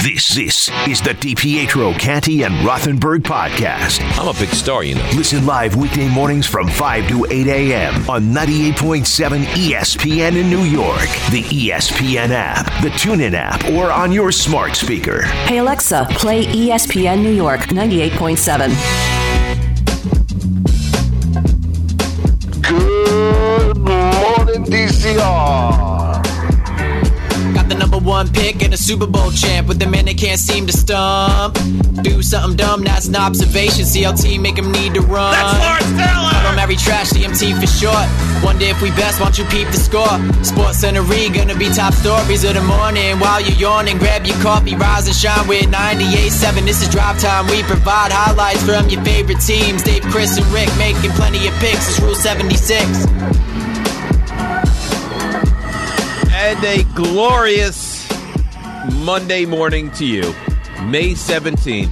This is the DiPietro, Canty, and Rothenberg podcast. I'm a big star, you know. Listen live weekday mornings from 5 to 8 a.m. on 98.7 ESPN in New York, the ESPN app, the TuneIn app, or on your smart speaker. Hey, Alexa, play ESPN New York 98.7. Good morning, DCR. Got the number one pick and a Super Bowl champ with the man they can't seem to stump. Do something dumb, that's an observation. CLT make him need to run. That's Lawrence Taylor! I don't marry trash, CMT for short. Wonder if we best, won't you peep the score? Sports Center gonna be top stories of the morning. While you're yawning, grab your coffee, rise and shine with 98.7. This is Drive Time. We provide highlights from your favorite teams. Dave, Chris, and Rick making plenty of picks. It's Rule 76. And a glorious Monday morning to you, May 17th,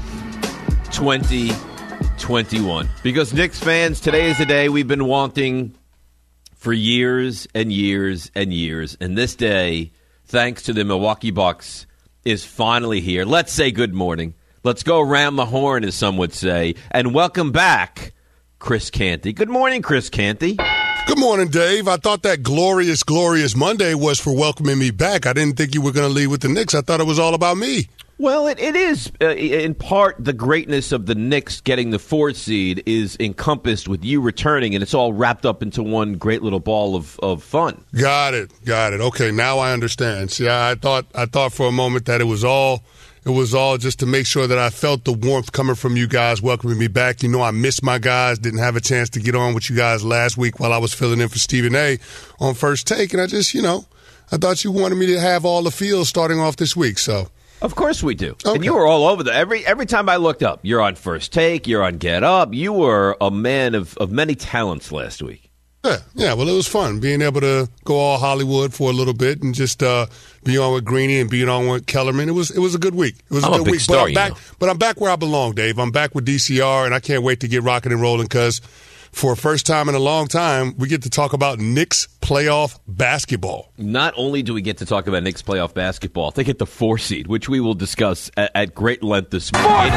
2021. Because Knicks fans, today is the day we've been wanting for years and years and years. And this day, thanks to the Milwaukee Bucks, is finally here. Let's say good morning. Let's go around the horn, as some would say. And welcome back, Chris Canty. Good morning, Chris Canty. Good morning, Dave. I thought that glorious, glorious Monday was for welcoming me back. I didn't think you were going to lead with the Knicks. I thought it was all about me. Well, it is, in part, the greatness of the Knicks getting the 4 seed is encompassed with you returning, and it's all wrapped up into one great little ball of fun. Got it. Okay, now I understand. See, I thought for a moment that it was all just to make sure that I felt the warmth coming from you guys welcoming me back. You know, I missed my guys, didn't have a chance to get on with you guys last week while I was filling in for Stephen A. on First Take, and I just, I thought you wanted me to have all the feels starting off this week, so. Of course we do. Okay. And you were all over every time I looked up. You're on First Take, you're on Get Up. You were a man of many talents last week. Yeah. Well, it was fun being able to go all Hollywood for a little bit and just be on with Greeny and being on with Kellerman. It was a good week. It was a good week. Star, but I'm back where I belong, Dave. I'm back with DCR, and I can't wait to get rocking and rolling because for the first time in a long time, we get to talk about Knicks playoff basketball. Not only do we get to talk about Knicks playoff basketball, they get the 4 seed, which we will discuss at great length this morning.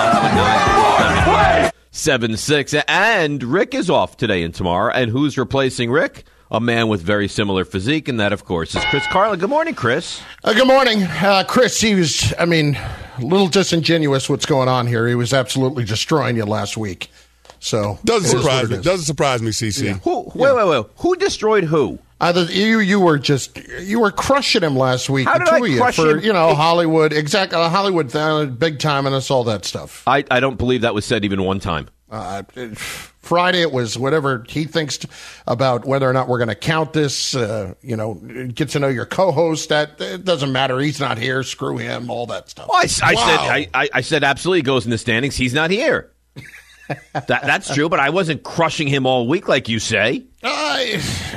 7-6. And Rick is off today and tomorrow. And who's replacing Rick? A man with very similar physique, and that, of course, is Chris Carlin. Good morning, Chris. Good morning. Chris, he was, a little disingenuous what's going on here. He was absolutely destroying you last week. So Doesn't surprise me, CC. Yeah. Wait. Who destroyed who? You were crushing him last week. How did I crush him? Hollywood, exactly. Hollywood, big time, and us all that stuff. I don't believe that was said even one time. Friday, it was whatever he thinks about whether or not we're going to count this. Get to know your co-host. That it doesn't matter. He's not here. Screw him. All that stuff. Well, I said absolutely goes in the standings. He's not here. That's true, but I wasn't crushing him all week like you say. I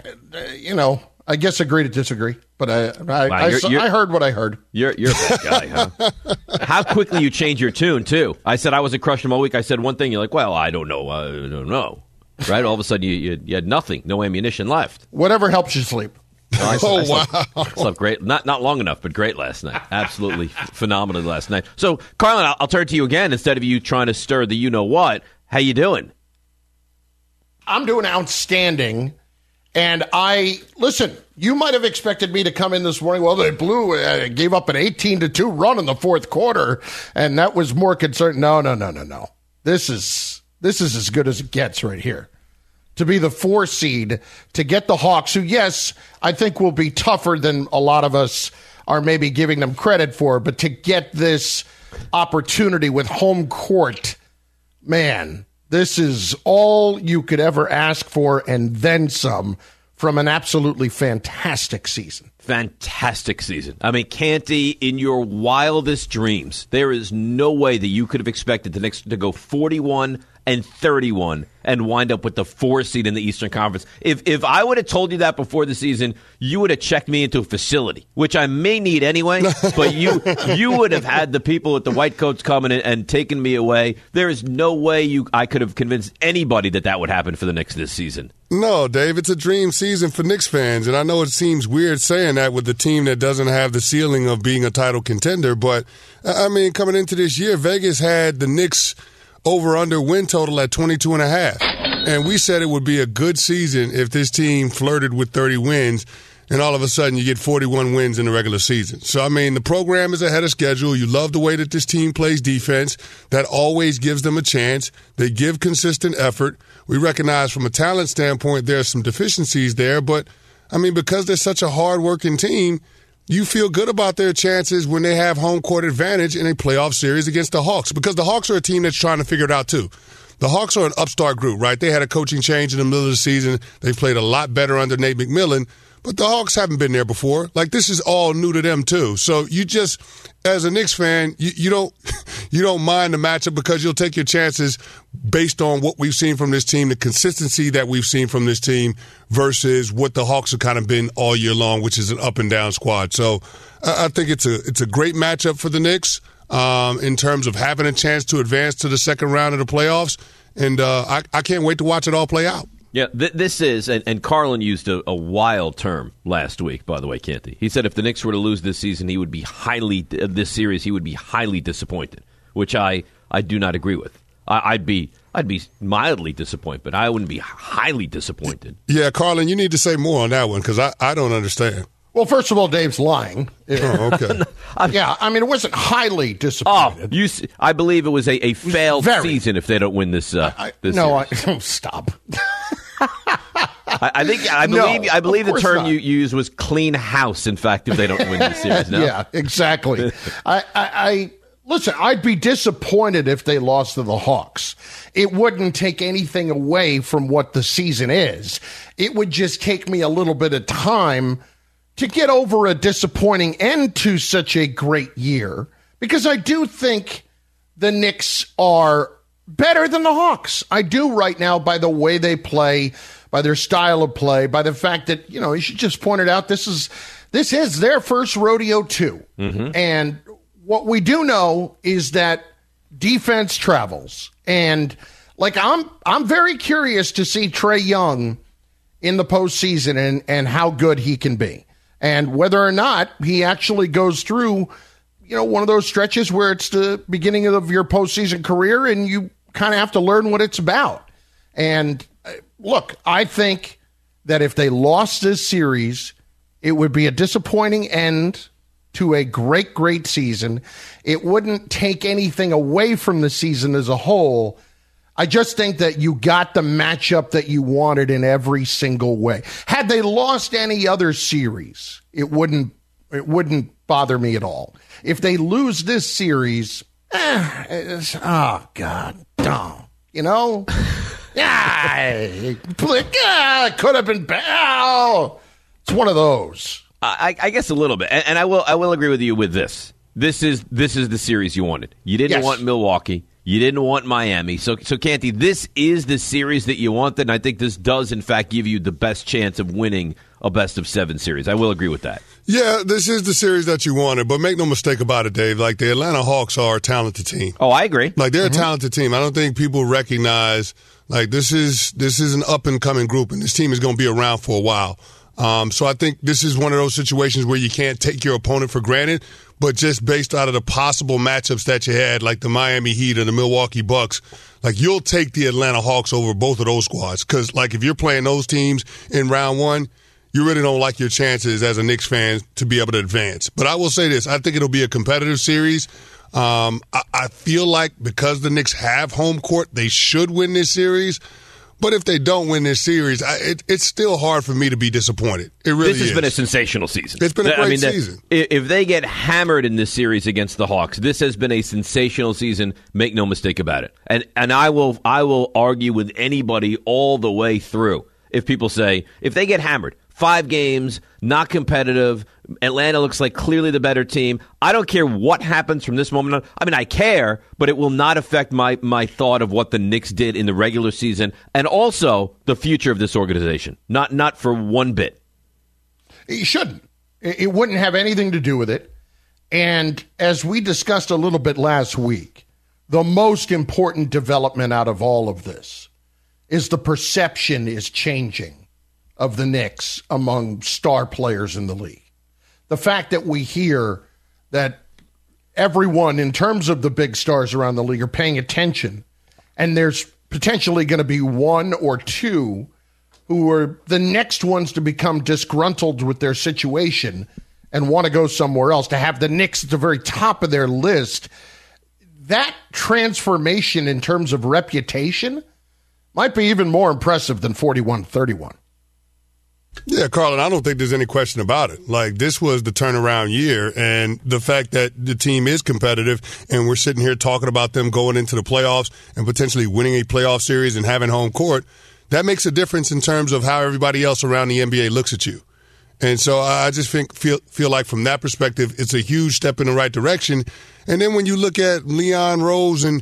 guess agree to disagree, but I heard what I heard. You're a bad guy, huh? How quickly you change your tune, too. I said I wasn't crushing him all week. I said one thing. You're like, well, I don't know. Right? All of a sudden, you had nothing, no ammunition left. Whatever helps you sleep. Wow. I slept great. Not long enough, but great last night. Absolutely phenomenally last night. So, Carlin, I'll turn to you again instead of you trying to stir the you-know-what. How you doing? I'm doing outstanding. And listen, you might have expected me to come in this morning. Well, they gave up an 18-2 run in the fourth quarter, and that was more concerned. No. This is as good as it gets right here. To be the 4 seed, to get the Hawks, who, yes, I think will be tougher than a lot of us are maybe giving them credit for, but to get this opportunity with home court, man, this is all you could ever ask for and then some from an absolutely fantastic season. Fantastic season. I mean, Canty, in your wildest dreams, there is no way that you could have expected the Knicks to go 41-31 and wind up with the 4 seed in the Eastern Conference. If I would have told you that before the season, you would have checked me into a facility, which I may need anyway, but you would have had the people with the white coats coming in and taken me away. There is no way I could have convinced anybody that would happen for the Knicks this season. No, Dave, it's a dream season for Knicks fans, and I know it seems weird saying that with the team that doesn't have the ceiling of being a title contender. But, I mean, coming into this year, Vegas had the Knicks over-under win total at 22.5. And we said it would be a good season if this team flirted with 30 wins, and all of a sudden you get 41 wins in the regular season. So, I mean, the program is ahead of schedule. You love the way that this team plays defense. That always gives them a chance. They give consistent effort. We recognize from a talent standpoint there are some deficiencies there, but, I mean, because they're such a hard-working team, you feel good about their chances when they have home court advantage in a playoff series against the Hawks, because the Hawks are a team that's trying to figure it out too. The Hawks are an upstart group, right? They had a coaching change in the middle of the season. They played a lot better under Nate McMillan, but the Hawks haven't been there before. Like, this is all new to them too. So you just, as a Knicks fan, you don't mind the matchup because you'll take your chances based on what we've seen from this team, the consistency that we've seen from this team versus what the Hawks have kind of been all year long, which is an up and down squad. So I think it's a great matchup for the Knicks in terms of having a chance to advance to the second round of the playoffs. And I can't wait to watch it all play out. Yeah, this is, and Carlin used a wild term last week, by the way, Canty. He said if the Knicks were to lose this season, he would be highly disappointed, which I do not agree with. I'd be mildly disappointed, but I wouldn't be highly disappointed. Yeah, Carlin, you need to say more on that one because I don't understand. Well, first of all, Dave's lying. Oh, okay. Yeah, I mean, it wasn't highly disappointed. I believe it was a failed season if they don't win this. Stop. I believe the term you used was clean house. In fact, if they don't win this series, no? Yeah, exactly. Listen, I'd be disappointed if they lost to the Hawks. It wouldn't take anything away from what the season is. It would just take me a little bit of time to get over a disappointing end to such a great year, because I do think the Knicks are better than the Hawks. I do right now by the way they play, by their style of play, by the fact that, you should just point it out, this is their first rodeo too. Mm-hmm. And what we do know is that defense travels. And like I'm very curious to see Trae Young in the postseason and how good he can be. And whether or not he actually goes through, one of those stretches where it's the beginning of your postseason career and you kind of have to learn what it's about. And look, I think that if they lost this series, it would be a disappointing end to a great, great season. It wouldn't take anything away from the season as a whole. I just think that you got the matchup that you wanted in every single way. Had they lost any other series, it wouldn't bother me at all. If they lose this series, oh God, dumb. It could have been bad. It's one of those. I guess a little bit, and I will agree with you with this. This is the series you wanted. You didn't want Milwaukee. You didn't want Miami. So Canty, this is the series that you wanted, and I think this does, in fact, give you the best chance of winning a best-of-7 series. I will agree with that. Yeah, this is the series that you wanted, but make no mistake about it, Dave. Like, the Atlanta Hawks are a talented team. Oh, I agree. Like, they're a talented team. I don't think people recognize, like, this is an up-and-coming group, and this team is going to be around for a while. So I think this is one of those situations where you can't take your opponent for granted, but just based out of the possible matchups that you had, like the Miami Heat and the Milwaukee Bucks, like you'll take the Atlanta Hawks over both of those squads. Because, like, if you're playing those teams in round one, you really don't like your chances as a Knicks fan to be able to advance. But I will say this, I think it'll be a competitive series. I feel like because the Knicks have home court, they should win this series. But if they don't win this series, it's still hard for me to be disappointed. It really is. This has been a sensational season. It's been a great season. If they get hammered in this series against the Hawks, this has been a sensational season. Make no mistake about it. And I will argue with anybody all the way through. If people say, if they get hammered, 5 games, not competitive, Atlanta looks like clearly the better team, I don't care what happens from this moment on. I mean, I care, but it will not affect my thought of what the Knicks did in the regular season and also the future of this organization. Not for one bit. It shouldn't. It wouldn't have anything to do with it. And as we discussed a little bit last week, the most important development out of all of this is the perception is changing of the Knicks among star players in the league. the fact that we hear that everyone, in terms of the big stars around the league, are paying attention, and there's potentially going to be one or two who are the next ones to become disgruntled with their situation and want to go somewhere else, to have the Knicks at the very top of their list, that transformation in terms of reputation might be even more impressive than 41-31. Yeah, Carlin, I don't think there's any question about it. Like, this was the turnaround year, and the fact that the team is competitive and we're sitting here talking about them going into the playoffs and potentially winning a playoff series and having home court, that makes a difference in terms of how everybody else around the NBA looks at you. And so I just feel like from that perspective, it's a huge step in the right direction. And then when you look at Leon Rose and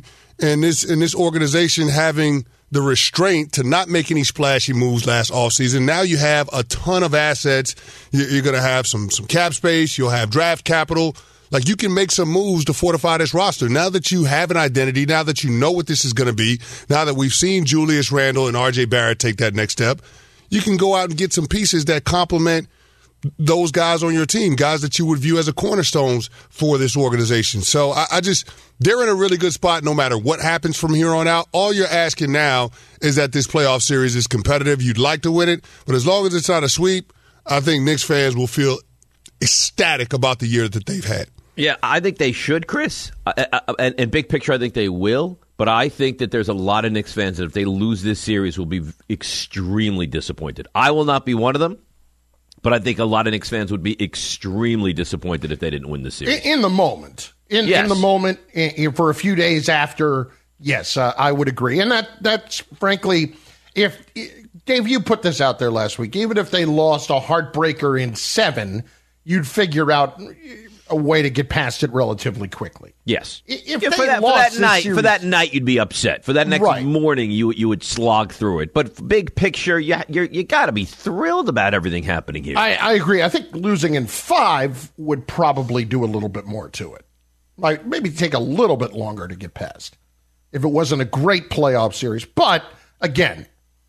this organization having the restraint to not make any splashy moves last offseason, now you have a ton of assets. You're going to have some cap space. You'll have draft capital. Like, you can make some moves to fortify this roster. Now that you have an identity, now that you know what this is going to be, now that we've seen Julius Randle and R.J. Barrett take that next step, you can go out and get some pieces that complement those guys on your team, guys that you would view as a cornerstones for this organization. So they're in a really good spot no matter what happens from here on out. All you're asking now is that this playoff series is competitive. You'd like to win it, but as long as it's not a sweep, I think Knicks fans will feel ecstatic about the year that they've had. Yeah, I think they should, Chris. And big picture, I think they will. But I think that there's a lot of Knicks fans that if they lose this series will be extremely disappointed. I will not be one of them. But I think a lot of Knicks fans would be extremely disappointed if they didn't win the series. In the moment. In the moment, for a few days after, yes, I would agree. And that's frankly, if Dave, you put this out there last week, even if they lost a heartbreaker in 7, you'd figure out a way to get past it relatively quickly. Yes. For that night, you'd be upset. For that next morning, you would slog through it. But big picture, you got to be thrilled about everything happening here. I agree. I think losing in 5 would probably do a little bit more to it. Like, maybe take a little bit longer to get past if it wasn't a great playoff series. But, again,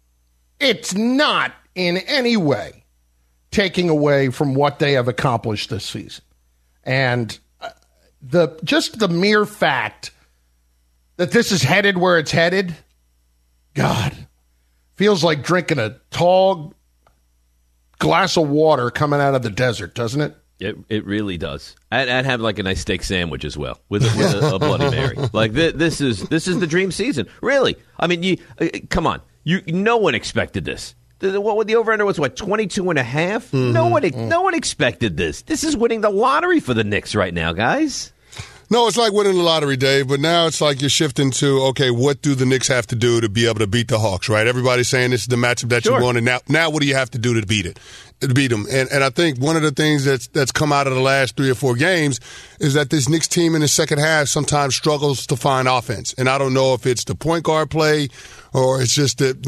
it's not in any way taking away from what they have accomplished this season. And the mere fact that this is headed where it's headed, God, feels like drinking a tall glass of water coming out of the desert, doesn't it? It really does. And have like a nice steak sandwich as well with a Bloody Mary. Like this is the dream season, really. I mean, come on, no one expected this. What the over-under was, 22.5? Mm-hmm. No one expected this. This is winning the lottery for the Knicks right now, guys. No, it's like winning the lottery, Dave, but now it's like you're shifting to, okay, what do the Knicks have to do to be able to beat the Hawks, right? Everybody's saying this is the matchup that you want, and now what do you have to do to beat them? And I think one of the things that's come out of the last 3 or 4 games is that this Knicks team in the second half sometimes struggles to find offense. And I don't know if it's the point guard play or it's just that,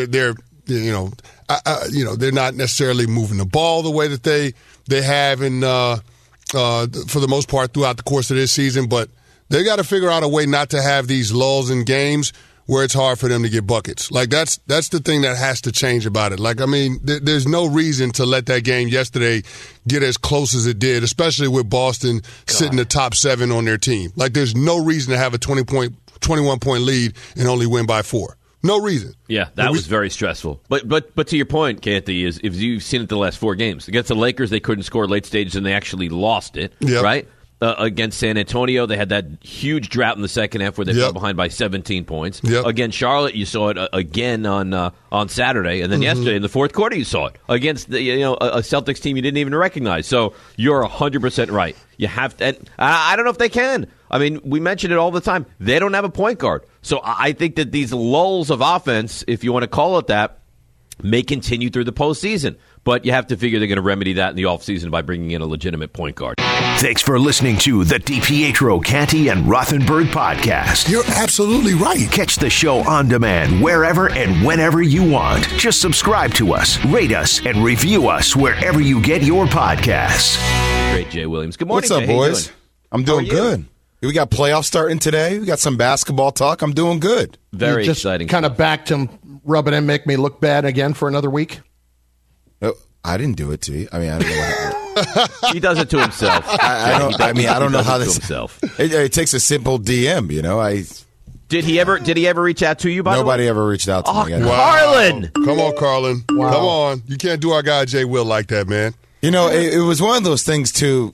they're not necessarily moving the ball the way that they have in for the most part throughout the course of this season. But they got to figure out a way not to have these lulls in games where it's hard for them to get buckets. Like, that's the thing that has to change about it. Like, I mean, there's no reason to let that game yesterday get as close as it did, especially with Boston sitting the top 7 on their team. Like, there's no reason to have a 21-point lead and only win by 4. No reason. Yeah, that was very stressful. But to your point, Canty, is if you've seen it the last 4 games. Against the Lakers, they couldn't score late stages, and they actually lost it, right? Against San Antonio, they had that huge drought in the second half where they fell behind by 17 points. Against Charlotte, you saw it again on Saturday, and then yesterday in the fourth quarter, you saw it against a Celtics team you didn't even recognize. So you're 100% right. You have to. And I don't know if they can. I mean, we mention it all the time. They don't have a point guard. So I think that these lulls of offense, if you want to call it that, may continue through the postseason. But you have to figure they're going to remedy that in the offseason by bringing in a legitimate point guard. Thanks for listening to the DiPietro, Canty, and Rothenberg podcast. You're absolutely right. Catch the show on demand wherever and whenever you want. Just subscribe to us, rate us, and review us wherever you get your podcasts. Great, Jay Williams. Good morning, What's up, Jay? boys? I'm doing good. We got playoffs starting today. We got some basketball talk. I'm doing good. Very exciting. Kind of back to rubbing and make me look bad again for another week. I didn't do it to you. I mean, I don't know what happened. He does it to himself. I don't know how this. Himself. It takes a simple DM, you know. Did he ever reach out to you? By Nobody the way? ever reached out to me. Carlin! Come on, Carlin. Wow. Come on. You can't do our guy Jay Will like that, man. You know, it was one of those things too,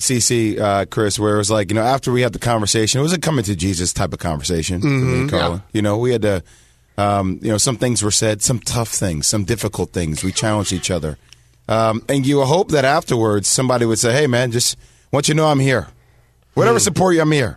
CC, Chris, where it was like, you know, after we had the conversation, it was a coming to Jesus type of conversation for me and Carlin. Yeah. You know, we had to, you know, some things were said, some tough things, some difficult things. We challenged each other. And you hope that afterwards somebody would say, hey, man, just want you to know I'm here. Whatever support you, I'm here.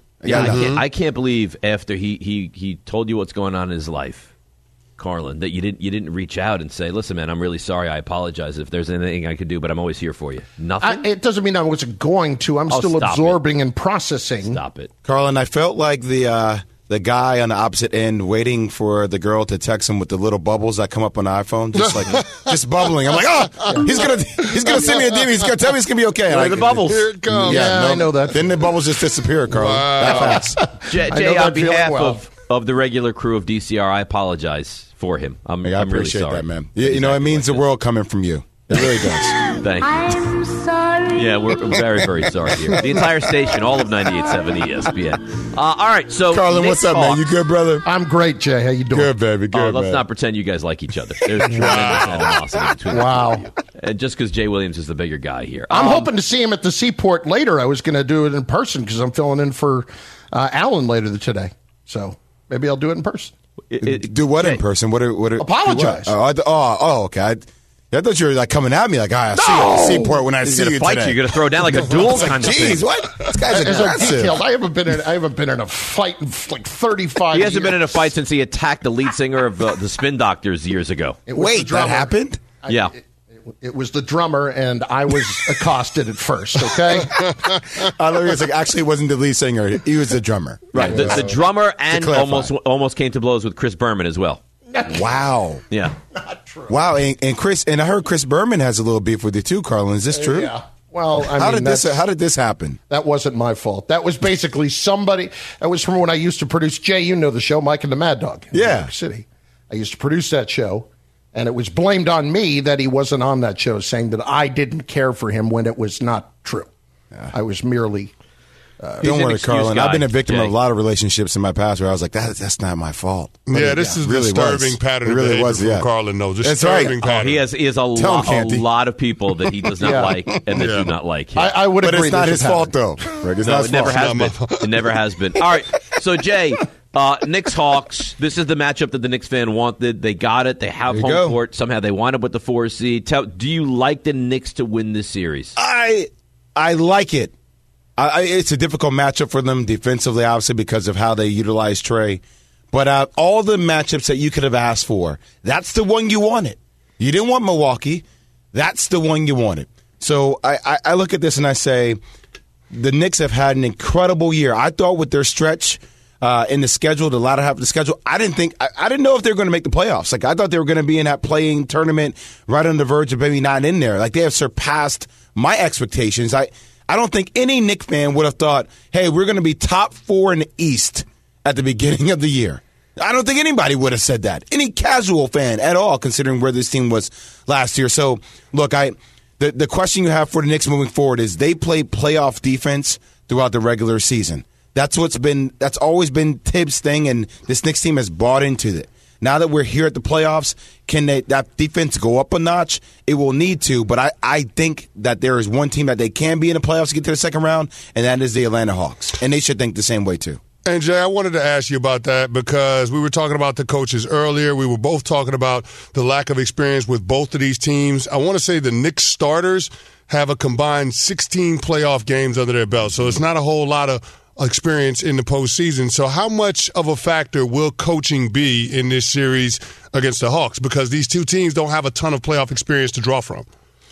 I can't believe after he told you what's going on in his life, Carlin, that you didn't reach out and say, listen, man, I'm really sorry. I apologize if there's anything I could do, but I'm always here for you. Nothing? It doesn't mean I wasn't going to. I'm still absorbing and processing. Stop it. Carlin, I felt like the guy on the opposite end waiting for the girl to text him with the little bubbles that come up on the iPhone, just bubbling. I'm like, he's gonna send me a DM. He's gonna tell me it's gonna be okay. Where are the bubbles? Here it comes. Yeah, I know that. Then the bubbles just disappear, Carlin. Wow. That fast. Jay, that on behalf feeling of the regular crew of DCR, I apologize for him. I'm I really appreciate sorry. that, man. You know, it means the world coming from you. It really does. Thank you. I'm sorry. Yeah, we're very, very sorry here. The entire station, all of 98.7 ESPN. All right, so Carlin, what's up, man? You good, brother? I'm great, Jay. How you doing? Good, baby. Good, let's man. not pretend you guys like each other. There's tremendous animosity between Wow. you. And just because Jay Williams is the bigger guy here. I'm hoping to see him at the Seaport later. I was going to do it in person because I'm filling in for Alan later today. So maybe I'll do it in person. Do what in person? What? Apologize. Do what? Okay. I thought you were like coming at me like, I see you at the Seaport when I see you fight today. You're going to throw down like a duel kind of thing. Jeez, what? This guy's As I aggressive. detailed, I haven't been in a fight in like 35 years. He hasn't been in a fight since he attacked the lead singer of the Spin Doctors years ago. It was the Wait, that drummer. happened? Yeah. It was the drummer, and I was accosted at first, okay? I thought it was like, actually, it wasn't the lead singer. He was the drummer. Right. The drummer and clarify. almost came to blows with Chris Berman as well. Wow. Yeah. Not true. Wow. And Chris, and I heard Chris Berman has a little beef with you too, Carlin. Is this true? Yeah. Well, How did this happen? That wasn't my fault. That was basically somebody. That was from when I used to produce. Jay, you know the show, Mike and the Mad Dog in New York City. I used to produce that show, and it was blamed on me that he wasn't on that show, saying that I didn't care for him when it was not true. I was merely. Don't worry, Carlin. I've been a victim of a Jay. lot of relationships in my past where I was like, that's not my fault. But Yeah, this is really disturbing was. pattern It of really behavior was, from yeah. Carlin, though. That's Disturbing right. pattern. He has a Tell him, Canty. lot of people that he does not Yeah. like and that do not like him. I would But agree. it's not this his fault, happened. though. Rick. It's No, not his it never fault. has been. It never has been. All right. So, Jay, Knicks Hawks. This is the matchup that the Knicks fan wanted. They got it. They have There you home go. court. Somehow they wind up with the 4 seed. Do you like the Knicks to win this series? I like it. It's a difficult matchup for them defensively, obviously, because of how they utilize Trey. But all the matchups that you could have asked for, that's the one you wanted. You didn't want Milwaukee. That's the one you wanted. So I look at this and I say the Knicks have had an incredible year. I thought with their stretch in the schedule, the latter half of the schedule, I didn't know if they were going to make the playoffs. Like, I thought they were going to be in that playing tournament right on the verge of maybe not in there. Like, they have surpassed my expectations. I don't think any Knicks fan would have thought, hey, we're going to be top 4 in the East at the beginning of the year. I don't think anybody would have said that. Any casual fan at all, considering where this team was last year. So, look, the question you have for the Knicks moving forward is they play playoff defense throughout the regular season. That's always been Tibbs' thing, and this Knicks team has bought into it. Now that we're here at the playoffs, can that defense go up a notch? It will need to, but I think that there is one team that they can be in the playoffs to get to the second round, and that is the Atlanta Hawks. And they should think the same way, too. And, Jay, I wanted to ask you about that because we were talking about the coaches earlier. We were both talking about the lack of experience with both of these teams. I want to say the Knicks starters have a combined 16 playoff games under their belt, so it's not a whole lot of experience in the postseason. So how much of a factor will coaching be in this series against the Hawks? Because these two teams don't have a ton of playoff experience to draw from.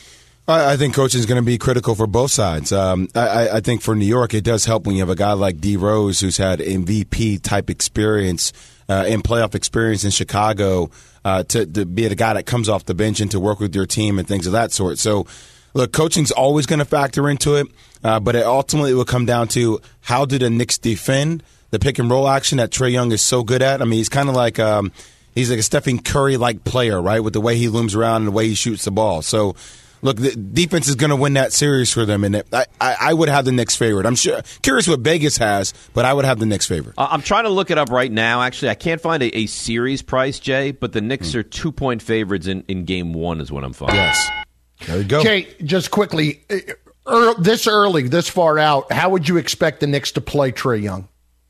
I think coaching is going to be critical for both sides. I think for New York, it does help when you have a guy like D. Rose who's had MVP-type experience and playoff experience in Chicago to be the guy that comes off the bench and to work with your team and things of that sort. So, look, coaching's always going to factor into it, but it ultimately will come down to how do the Knicks defend the pick-and-roll action that Trae Young is so good at. I mean, he's kind of like he's like a Stephen Curry-like player, right, with the way he looms around and the way he shoots the ball. So, look, the defense is going to win that series for them, and I would have the Knicks favorite. I'm curious what Vegas has, but I would have the Knicks favorite. I'm trying to look it up right now. Actually, I can't find a series price, Jay, but the Knicks are 2-point favorites in Game 1 is what I'm finding. Yes. There you go. Jay, just quickly, this early, this far out, how would you expect the Knicks to play Trae Young?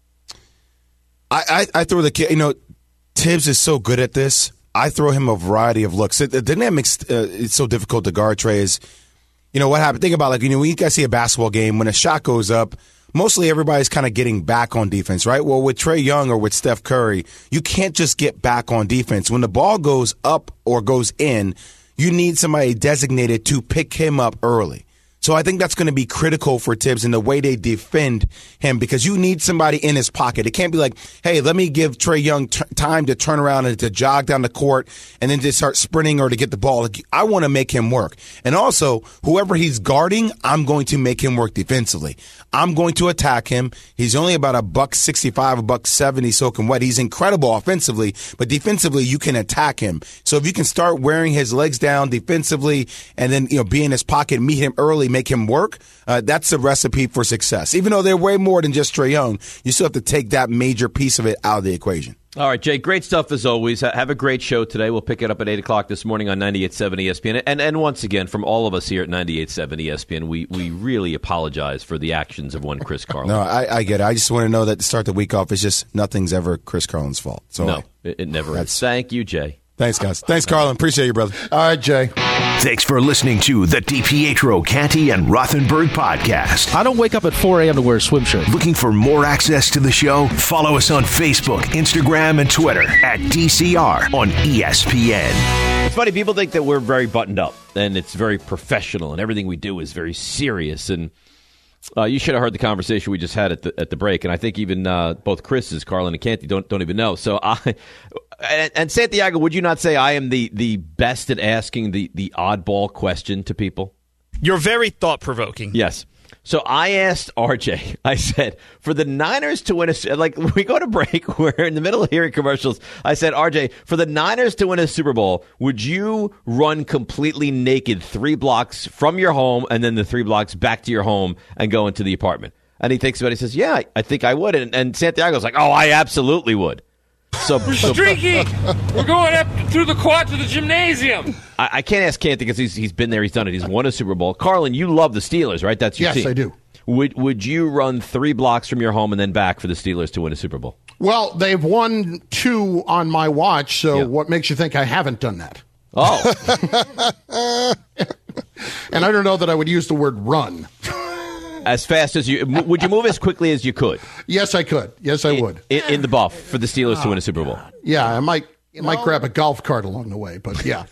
I throw the kid, Tibbs is so good at this. I throw him a variety of looks. The dynamics, it's so difficult to guard Trae is, what happened? Think about, when you guys see a basketball game, when a shot goes up, mostly everybody's kind of getting back on defense, right? Well, with Trae Young or with Steph Curry, you can't just get back on defense. When the ball goes up or goes in, you need somebody designated to pick him up early. So I think that's going to be critical for Tibbs in the way they defend him, because you need somebody in his pocket. It can't be like, hey, let me give Trae Young time to turn around and to jog down the court and then just start sprinting or to get the ball. I want to make him work. And also, whoever he's guarding, I'm going to make him work defensively. I'm going to attack him. He's only about $165, $170 soaking wet. He's incredible offensively, but defensively, you can attack him. So if you can start wearing his legs down defensively and then be in his pocket, meet him early, make him work, that's a recipe for success. Even though they're way more than just Trae Young, you still have to take that major piece of it out of the equation. All right, Jay, great stuff as always. Have a great show today. We'll pick it up at 8 o'clock this morning on 98.7 ESPN. And once again, from all of us here at 98.7 ESPN, we really apologize for the actions of one Chris Carlin. No, I get it. I just want to know that to start the week off, it's just nothing's ever Chris Carlin's fault. So no, it never is. Thank you, Jay. Thanks, guys. Thanks, Carlin. Appreciate you, brother. All right, Jay. Thanks for listening to the DiPietro, Canty, and Rothenberg podcast. I don't wake up at 4 a.m. to wear a swim shirt. Looking for more access to the show? Follow us on Facebook, Instagram, and Twitter at DCR on ESPN. It's funny, people think that we're very buttoned up and it's very professional and everything we do is very serious. And you should have heard the conversation we just had at the break. And I think even both Chris's, Carlin and Canty, don't even know. So And Santiago, would you not say I am the best at asking the oddball question to people? You're very thought-provoking. Yes. So I asked RJ, I said, for the Niners to win we go to break, we're in the middle of hearing commercials. I said, RJ, for the Niners to win a Super Bowl, would you run completely naked 3 blocks from your home and then the 3 blocks back to your home and go into the apartment? And he thinks about it. He says, yeah, I think I would. And Santiago's like, oh, I absolutely would. We're streaking. We're going up through the quad to the gymnasium. I can't ask Canty because he's been there. He's done it. He's won a Super Bowl. Carlin, you love the Steelers, right? That's your team. Yes, I do. Would you run 3 blocks from your home and then back for the Steelers to win a Super Bowl? Well, they've won 2 on my watch, so What makes you think I haven't done that? Oh. And I don't know that I would use the word run. As fast as would you move as quickly as you could? Yes, I could. Yes, I would. In the buff for the Steelers to win a Super Bowl. Yeah, I might grab a golf cart along the way, but yeah.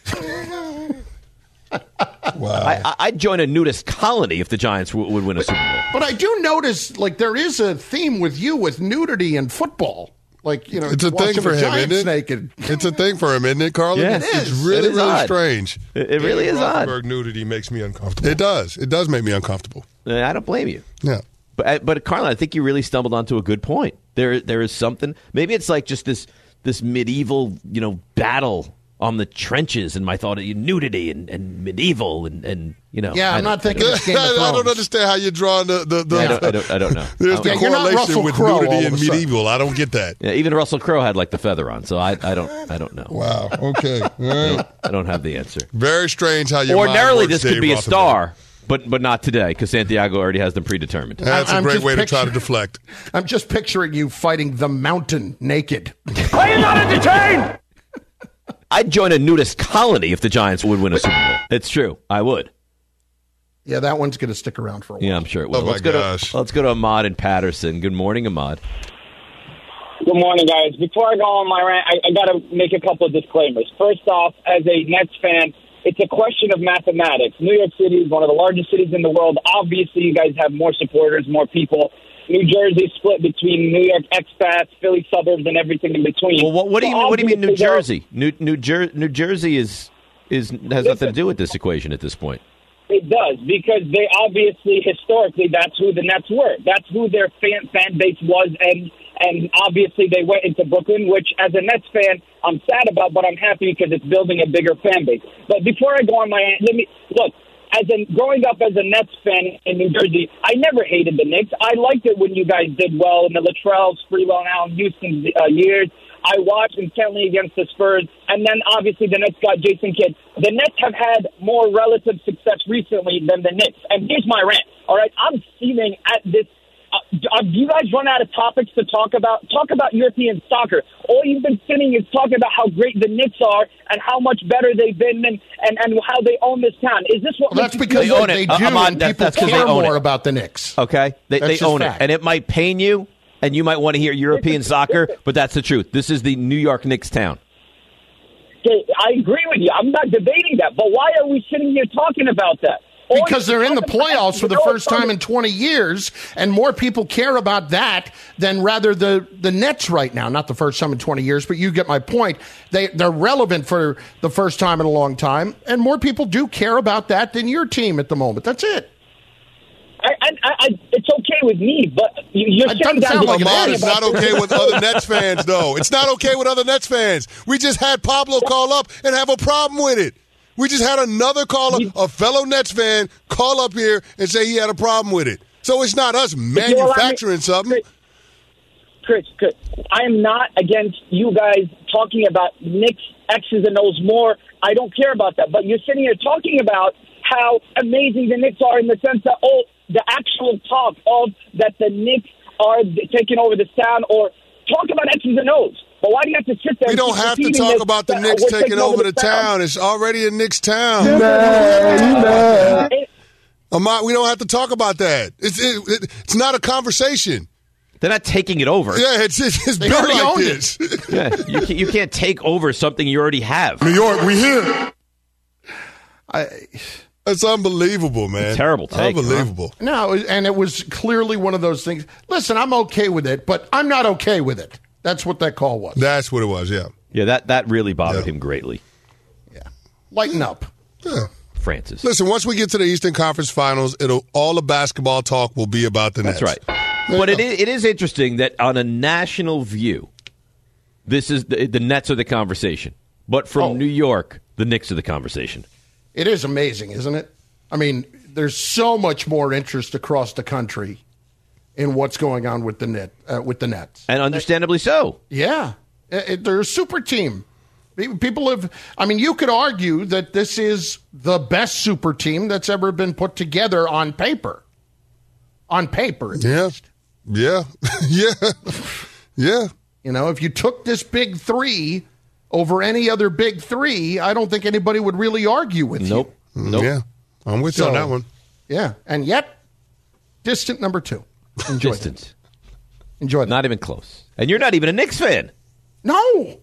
Wow. I'd join a nudist colony if the Giants would win a Super Bowl. But I do notice, there is a theme with you with nudity in football. It's a thing for him, isn't it? Naked. It's a thing for him, isn't it, Carlin? Yeah, It's really odd. strange. It really is odd. Rothenberg nudity makes me uncomfortable. It does. It does make me uncomfortable. I don't blame you. Yeah. But Carlin, I think you really stumbled onto a good point. There is something. Maybe it's like just this medieval, battle on the trenches, and my thought of nudity and medieval and. Yeah, I'm not thinking of Game of Thrones. I don't understand how you're drawing the I don't know. There's the correlation with nudity and medieval. I don't get that. Yeah, even Russell Crowe had the feather on, so I don't know. Wow. Okay. All right. I don't have the answer. Very strange how your ordinarily mind works, this could be Dave a star, but not today because Santiago already has them predetermined. That's a great way to try to deflect. I'm just picturing you fighting the mountain naked. Are you not entertained? I'd join a nudist colony if the Giants would win a Super Bowl. It's true. I would. Yeah, that one's going to stick around for a while. Yeah, I'm sure it will. Oh, my gosh. Let's go to Ahmad in Patterson. Good morning, Ahmad. Good morning, guys. Before I go on my rant, I got to make a couple of disclaimers. First off, as a Nets fan, it's a question of mathematics. New York City is one of the largest cities in the world. Obviously, you guys have more supporters, more people. New Jersey is split between New York expats, Philly suburbs, and everything in between. Well, what do you mean New Jersey? New Jersey has nothing to do with this equation at this point. It does, because they obviously, historically, that's who the Nets were. That's who their fan base was, and obviously they went into Brooklyn, which, as a Nets fan, I'm sad about, but I'm happy because it's building a bigger fan base. But before I go on my let me look. growing up as a Nets fan in New Jersey, I never hated the Knicks. I liked it when you guys did well in the Latrell, Sprewell, and Allen Houston years. I watched intently against the Spurs, and then obviously the Nets got Jason Kidd. The Nets have had more relative success recently than the Knicks. And here's my rant, all right? I'm seething at this. Do you guys run out of topics to talk about? Talk about European soccer. All you've been sitting is talking about how great the Knicks are and how much better they've been and how they own this town. Is this what? Well, that's because they own it. People care more about the Knicks. Okay, they own it, and it might pain you, and you might want to hear European soccer, but that's the truth. This is the New York Knicks town. Okay, I agree with you. I'm not debating that, but why are we sitting here talking about that? Because they're in the playoffs for the first time in 20 years, and more people care about that than rather the Nets right now. Not the first time in 20 years, but you get my point. They're relevant for the first time in a long time, and more people do care about that than your team at the moment. That's it. It's okay with me, but you're saying that it's not okay with other Nets fans, though. It's not okay with other Nets fans. We just had Pablo call up and have a problem with it. We just had another caller, a fellow Nets fan, call up here and say he had a problem with it. So it's not us manufacturing something. Chris, I am not against you guys talking about Knicks, X's and O's more. I don't care about that. But you're sitting here talking about how amazing the Knicks are in the sense that, the actual talk of that the Knicks are taking over this town, or talk about X's and O's. But why do you have to sit there? We don't have to talk about the Knicks taking over the town. It's already a Knicks town. We don't have to talk about that. It's not a conversation. They're not taking it over. Yeah, it's built like this. Yeah, you can't take over something you already have. New York, we here. That's unbelievable, man. Terrible take. Unbelievable. Huh? No, and it was clearly one of those things. Listen, I'm okay with it, but I'm not okay with it. That's what that call was. That's what it was, yeah. Yeah, that really bothered him greatly. Yeah. Lighten up. Yeah. Francis. Listen, once we get to the Eastern Conference Finals, all the basketball talk will be about the Nets. That's right. But it is interesting that on a national view, this is the Nets are the conversation. But from New York, the Knicks are the conversation. It is amazing, isn't it? I mean, there's so much more interest across the country in what's going on with the Nets. And understandably so. Yeah. They're a super team. People have, you could argue that this is the best super team that's ever been put together on paper. On paper, at least. Yeah. Yeah. You know, if you took this big three over any other big three, I don't think anybody would really argue with you. Nope. Yeah. I'm with you on that one. Yeah. And yet, distant number two. Enjoy Distant. Enjoy that. Not even close. And you're not even a Knicks fan. No.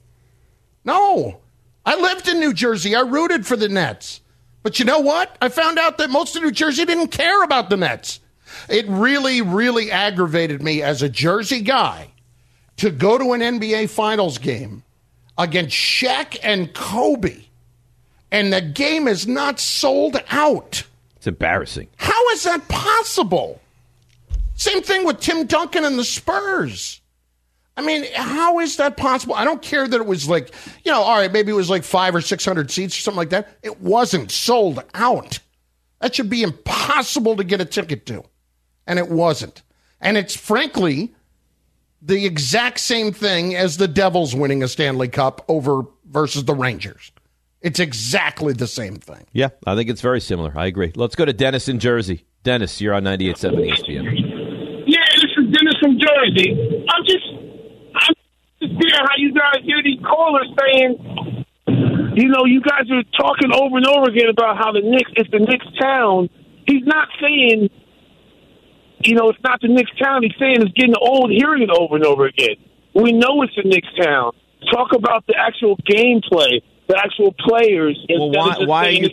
I lived in New Jersey. I rooted for the Nets. But you know what? I found out that most of New Jersey didn't care about the Nets. It really, really aggravated me as a Jersey guy to go to an NBA Finals game against Shaq and Kobe, and the game is not sold out. It's embarrassing. How is that possible? Same thing with Tim Duncan and the Spurs. I mean, how is that possible? I don't care that it was like, all right, maybe it was like 500 or 600 seats or something like that. It wasn't sold out. That should be impossible to get a ticket to. And it wasn't. And it's frankly the exact same thing as the Devils winning a Stanley Cup versus the Rangers. It's exactly the same ththing. Yeah, I think it's very similar. I agree. Let's go to Dennis in Jersey. Dennis, you're on 98.7 ESPN. Yeah, this is Dennis from Jersey. I'm just hearing how you guys hear these callers saying, you guys are talking over and over again about how it's the Knicks town. He's not saying, it's not the Knicks town. He's saying it's getting old hearing it over and over again. We know it's the Knicks town. Talk about the actual gameplay, the actual players. Well, why are you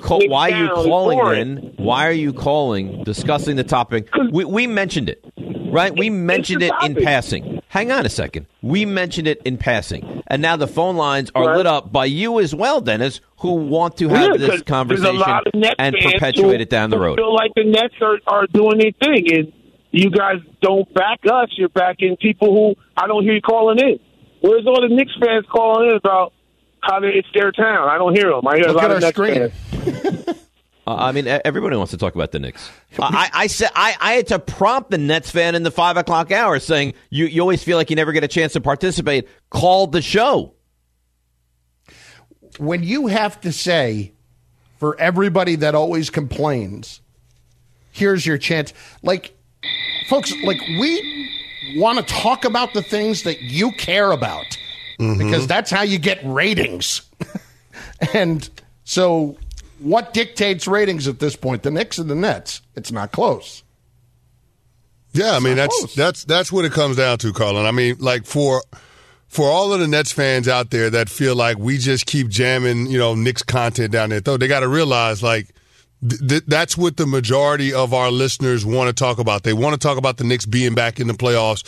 calling, discussing the topic? We mentioned it, right? We mentioned it in passing. Hang on a second. We mentioned it in passing. And now the phone lines are lit up by you as well, Dennis, who want to have this conversation and perpetuate it down the road. I feel like the Nets are doing their thing, and you guys don't back us. You're backing people who I don't hear you calling in. Where's all the Knicks fans calling in about how it's their town? I don't hear them. I hear a lot of Nets fans. I mean, everybody wants to talk about the Knicks. I said I had to prompt the Nets fan in the 5 o'clock hour, saying you always feel like you never get a chance to participate. Call the show. When you have to say, for everybody that always complains, here's your chance. Like, folks, like, we want to talk about the things that you care about because that's how you get ratings. And so what dictates ratings at this point? The Knicks and the Nets. It's not close. Yeah, I mean, that's what it comes down to, Carlin. I mean, like, for all of the Nets fans out there that feel like we just keep jamming, Knicks content down there, though, they got to realize, like, that's what the majority of our listeners want to talk about. They want to talk about the Knicks being back in the playoffs,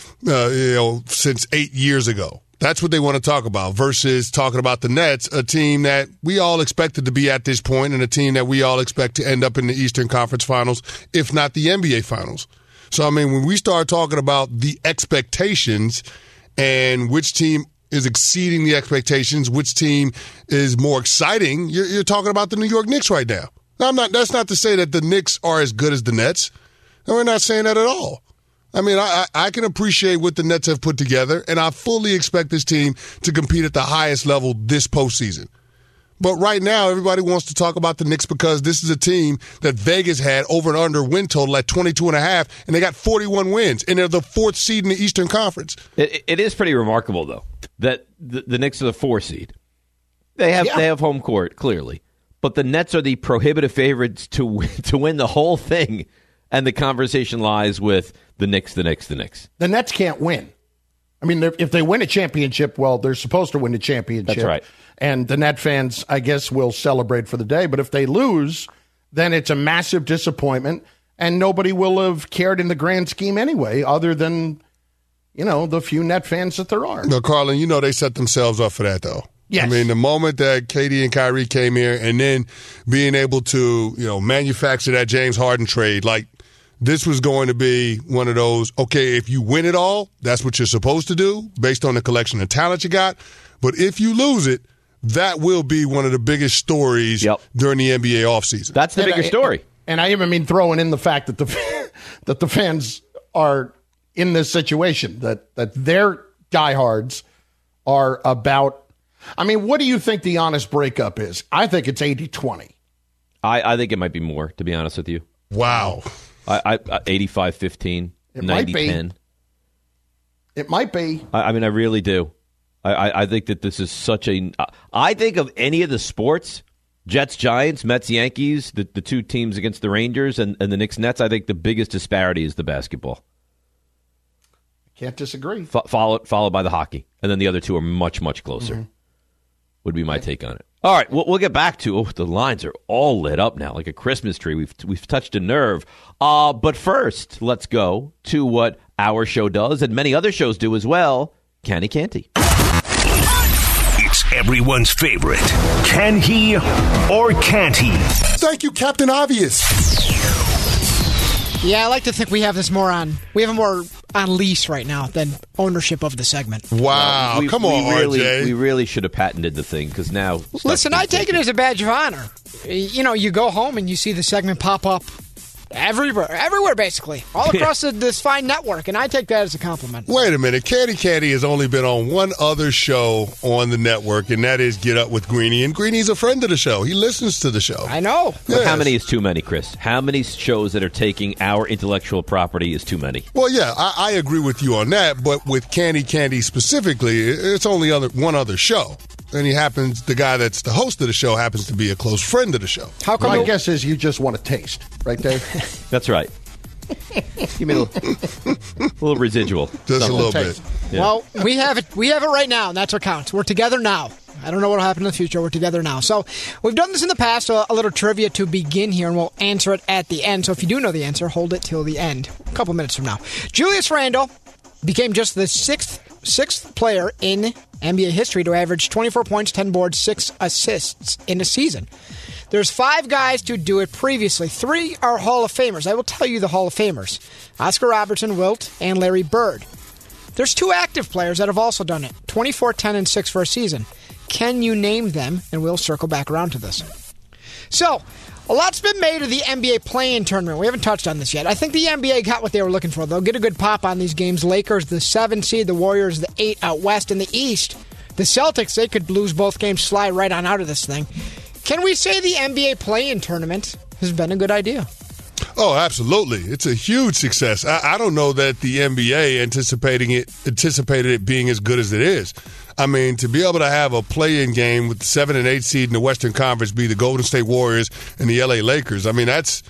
since 8 years ago. That's what they want to talk about versus talking about the Nets, a team that we all expected to be at this point and a team that we all expect to end up in the Eastern Conference Finals, if not the NBA Finals. So, I mean, when we start talking about the expectations and which team is exceeding the expectations, which team is more exciting, you're talking about the New York Knicks right now. Now, that's not to say that the Knicks are as good as the Nets. And we're not saying that at all. I mean, I can appreciate what the Nets have put together, and I fully expect this team to compete at the highest level this postseason. But right now, everybody wants to talk about the Knicks because this is a team that Vegas had over and under win total at 22.5, and they got 41 wins, and they're the 4th seed in the Eastern Conference. It is pretty remarkable, though, that the Knicks are the 4 seed. They have home court, clearly. But the Nets are the prohibitive favorites to win the whole thing, and the conversation lies with the Knicks, the Knicks, the Knicks. The Nets can't win. I mean, if they win a championship, well, they're supposed to win a championship. That's right. And the Net fans, I guess, will celebrate for the day. But if they lose, then it's a massive disappointment, and nobody will have cared in the grand scheme anyway, other than, the few Net fans that there are. No, Carlin, they set themselves up for that, though. Yes. I mean, the moment that KD and Kyrie came here and then being able to, manufacture that James Harden trade, like, this was going to be one of those, okay, if you win it all, that's what you're supposed to do based on the collection of talent you got. But if you lose it, that will be one of the biggest stories during the NBA offseason. That's the bigger story. And I even mean throwing in the fact that the fans are in this situation, that their diehards are about. I mean, what do you think the honest breakup is? I think it's 80-20. I think it might be more, to be honest with you. Wow. 85-15, 90-10. It might be. I mean, I really do. I think that this is such a... I think of any of the sports, Jets, Giants, Mets, Yankees, the two teams against the Rangers, and the Knicks, Nets, I think the biggest disparity is the basketball. Can't disagree. Followed by the hockey. And then the other two are much, much closer, would be my take on it. All right, we'll get back to the lines are all lit up now like a Christmas tree. We've touched a nerve. But first, let's go to what our show does and many other shows do as well, Canny Canty. It's everyone's favorite. Can he or can't he? Thank you, Captain Obvious. Yeah, I like to think we have this more on lease right now than ownership of the segment. Wow, come on, RJ. We really should have patented the thing because now... Listen, I take it as a badge of honor. You go home and you see the segment pop up everywhere basically, all across this fine network, and I take that as a compliment. Wait a minute, Candy has only been on one other show on the network, and that is Get Up with Greeny, and Greeny's a friend of the show. He listens to the show. I know. Yes. How many is too many, Chris? How many shows that are taking our intellectual property is too many? Well, yeah, I agree with you on that, but with Candy specifically, it's only one other show. And the guy that's the host of the show happens to be a close friend of the show. How come? My guess is you just want to taste, right, Dave? That's right. Give me a little residual. Just a little bit. Yeah. Well, we have it right now, and that's what counts. We're together now. I don't know what will happen in the future. We're together now. So we've done this in the past, a little trivia to begin here, and we'll answer it at the end. So if you do know the answer, hold it till the end, a couple minutes from now. Julius Randle became just the sixth player in NBA history to average 24 points, 10 boards, 6 assists in a season. There's 5 guys to do it previously. 3 are Hall of Famers. I will tell you the Hall of Famers. Oscar Robertson, Wilt, and Larry Bird. There's 2 active players that have also done it. 24, 10, and 6 for a season. Can you name them? And we'll circle back around to this. So, A lot's been made of the NBA play-in tournament. We haven't touched on this yet. I think the NBA got what they were looking for. They'll get a good pop on these games. Lakers, the 7 seed, the Warriors, the 8 out west. In the East, the Celtics, they could lose both games, slide right on out of this thing. Can we say the NBA play-in tournament has been a good idea? Oh, absolutely. It's a huge success. I don't know that the NBA anticipated it being as good as it is. I mean, to be able to have a play-in game with the 7 and 8 seed in the Western Conference be the Golden State Warriors and the LA Lakers, that's